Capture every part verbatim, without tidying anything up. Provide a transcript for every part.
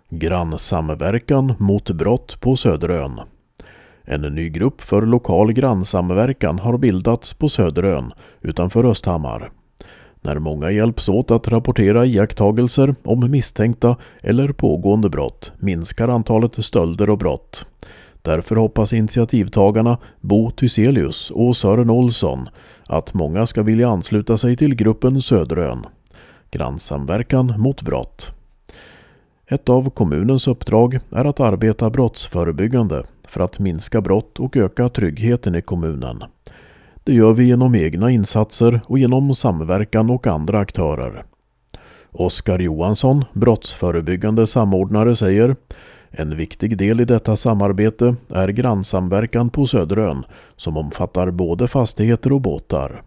Grannsamverkan mot brott på Söderön. En ny grupp för lokal grannsamverkan har bildats på Söderön utanför Östhammar. När många hjälps åt att rapportera iakttagelser om misstänkta eller pågående brott minskar antalet stölder och brott. Därför hoppas initiativtagarna Bo Thyselius och Sören Olsson att många ska vilja ansluta sig till gruppen Söderön. Grannsamverkan mot brott. Ett av kommunens uppdrag är att arbeta brottsförebyggande för att minska brott och öka tryggheten i kommunen. Det gör vi genom egna insatser och genom samverkan och andra aktörer. Oskar Johansson, brottsförebyggande samordnare, säger: en viktig del i detta samarbete är grannsamverkan på Söderön som omfattar både fastigheter och båtar.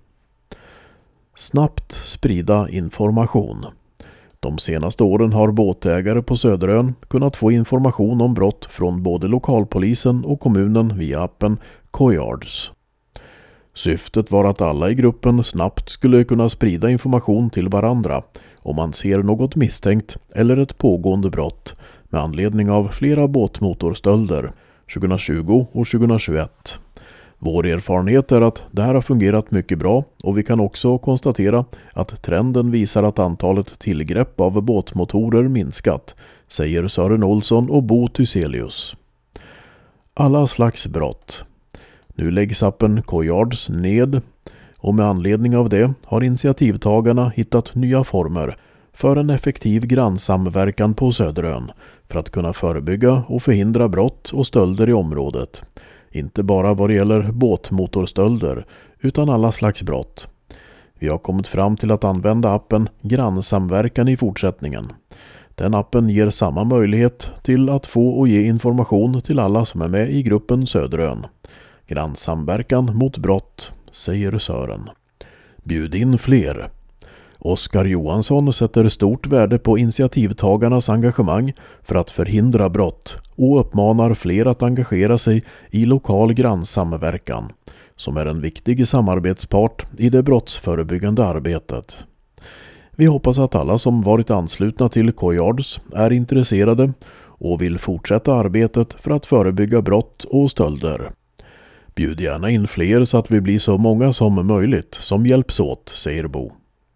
Snabbt sprida information. De senaste åren har båtägare på Söderön kunnat få information om brott från både lokalpolisen och kommunen via appen Coyards. Syftet var att alla i gruppen snabbt skulle kunna sprida information till varandra om man ser något misstänkt eller ett pågående brott med anledning av flera båtmotorstölder tjugohundratjugo och tjugohundratjugoett. Vår erfarenhet är att det här har fungerat mycket bra och vi kan också konstatera att trenden visar att antalet tillgrepp av båtmotorer minskat, säger Sören Olsson och Bo Thyselius. Alla slags brott. Nu läggs appen Coyards ned och med anledning av det har initiativtagarna hittat nya former för en effektiv grannsamverkan på Söderön för att kunna förebygga och förhindra brott och stölder i området. Inte bara vad det gäller båtmotorstölder utan alla slags brott. Vi har kommit fram till att använda appen Grannsamverkan i fortsättningen. Den appen ger samma möjlighet till att få och ge information till alla som är med i gruppen Söderön. Grannsamverkan mot brott, säger Sören. Bjud in fler. Oskar Johansson sätter stort värde på initiativtagarnas engagemang för att förhindra brott och uppmanar fler att engagera sig i lokal grannsamverkan, som är en viktig samarbetspart i det brottsförebyggande arbetet. Vi hoppas att alla som varit anslutna till Coyards är intresserade och vill fortsätta arbetet för att förebygga brott och stölder. Bjud gärna in fler så att vi blir så många som möjligt som hjälps åt, säger Bo.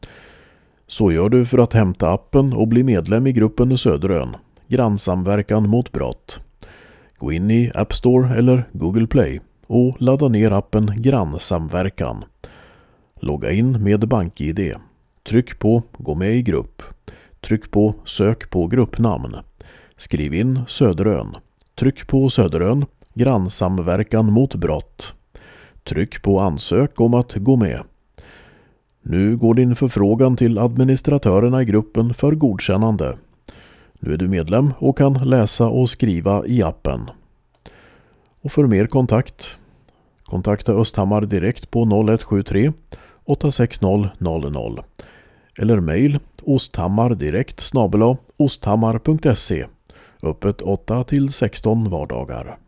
Så gör du för att hämta appen och bli medlem i gruppen Söderön, grannsamverkan mot brott. Gå in i App Store eller Google Play och ladda ner appen Grannsamverkan. Logga in med BankID. Tryck på Gå med i grupp. Tryck på Sök på gruppnamn. Skriv in Söderön. Tryck på Söderön, grannsamverkan mot brott. Tryck på Ansök om att gå med. Nu går din förfrågan till administratörerna i gruppen för godkännande. Nu är du medlem och kan läsa och skriva i appen. Och för mer kontakt, kontakta Östhammar direkt på noll ett sju tre åtta sex noll noll noll eller mejl osthammardirekt snabel-a osthammar punkt se, öppet åtta till sexton vardagar.